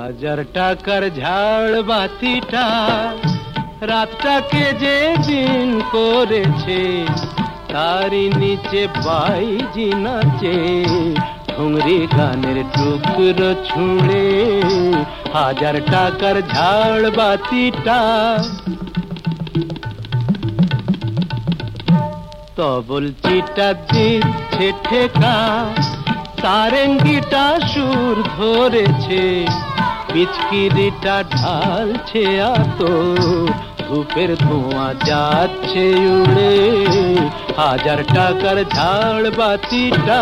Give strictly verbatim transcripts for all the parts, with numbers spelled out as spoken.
হাজার টাকার ঝাড় বাতিটা রাতটাকে যে দিন করেছে, তারই নিচে বাইজি নাচে ঠুংরি গানের টুকরো ছুঁড়ে। হাজার টাকার ঝাড় বাতিটা তবল চিটা দিচ্ছে ঠেকা, সারেঙ্গিটা সুর ধরেছে, পিচকিরিটা ঢালছে আতো, ধূপের ধোঁয়া যাচ্ছে উড়ে। হাজার টাকার ঝাড় বাতিটা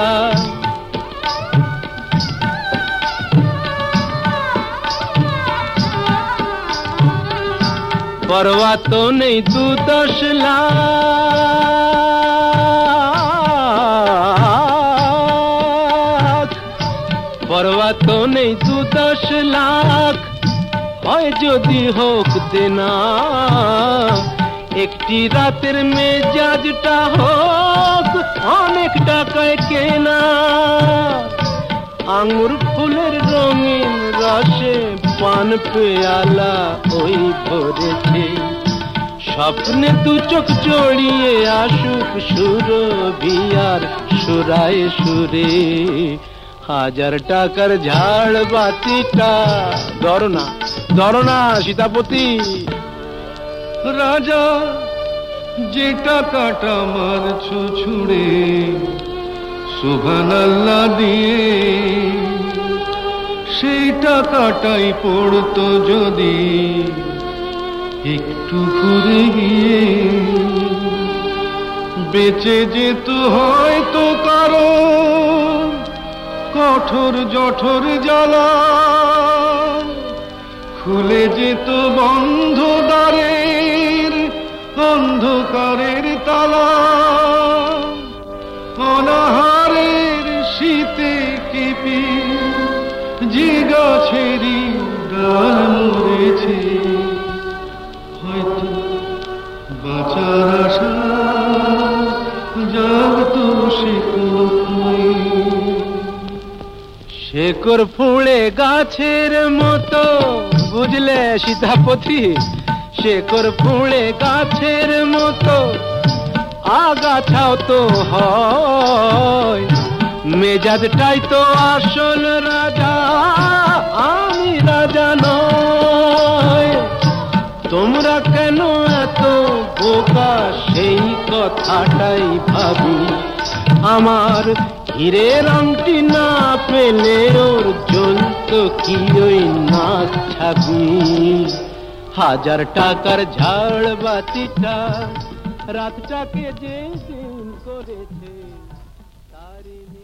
পরোয়া তো নেই দু দশ লাখ, পরোয়া তো নেই দু দশ লাখ, হয় যদি হোক দেনা। একটি রাতের মেজাজটা হোক অনেক টাকায় কেনা। আঙুর ফুলের রঙিন রসে পান পেয়ালা ওই ভরেছে, স্বপ্নে দু চোখ জড়িয়ে আসুক সুরভিয়ার সুরায় সুরে। হাজার টাকার ঝাড় বাতিটা ধরো না, ধরো না সীতাপতি। রাজা যে টাকাটা মারছো ছুঁড়ে সুবহানাল্লাহ দিয়ে, সেই টাকাটাই পড়তো যদি একটু ঘুরে গিয়ে, বেঁচে যেত হয়তো কারো কঠোর জঠোর জ্বালা, খুলে যেত বন্ধ দ্বারের অন্ধকারের তালা। অনাহারের শীতে কেঁপে যে গাছেরই ডাল মরেছে, হয়তো বাঁচার আশা জাগতো শেকড়। শেকড় ফুঁড়ে গাছের মতো, বুঝলে সীতাপতি? শেকড় ফুঁড়ে গাছের মতো আগাছাও তো হয়, মেজাজটাই তো আসল রাজা, আমি রাজা নয়। তোমরা কেন এত বোকা সেই কথাটাই ভাবি, আমার হীরের আংটি না পেলে ওর জ্বলতো কি ওই নাক ছাবি। হাজার টাকার ঝাড় বাতিটা রাতটাকে যে দিন করেছে, তারই